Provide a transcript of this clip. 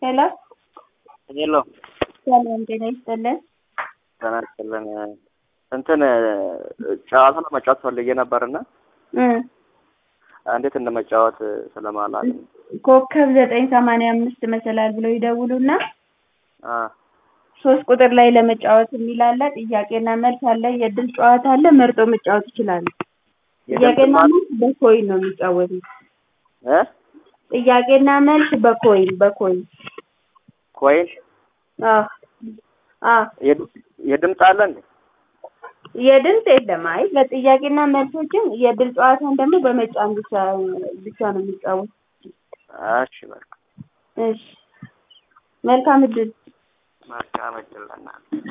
ሄሎ ሄሎ ሰላም ጤና ይስጥልን። ተናስተልን እንትን ጨዋታ ለመጫወት ፈልጌ ነበርና እንዴት እንደመጫወት ስለማላውቅ ኮከብ 985 መሰላል ብለው ይደውሉና 3 ቁጥር ላይ ለመጫወት የሚላለ ጥያቄና መልስ አለ፣ የድል ጨዋታ አለ፣ መርጦ መጫወት ይችላል። ጥያቄና መልስ በኮይን ነው የሚጫወቱት። ጥያቄና መልስ በኮይን ኮይን የድምጽ አለ እንዴ? የድምጽ የለም። አይ ለጥያቄና መልሶችን የድል ጨዋታን ደግሞ በመጫን ብቻ ነው የሚጫወቱት። እሺ በቃ እሺ መልካም እድል። መልካም እድል ለእናንተ።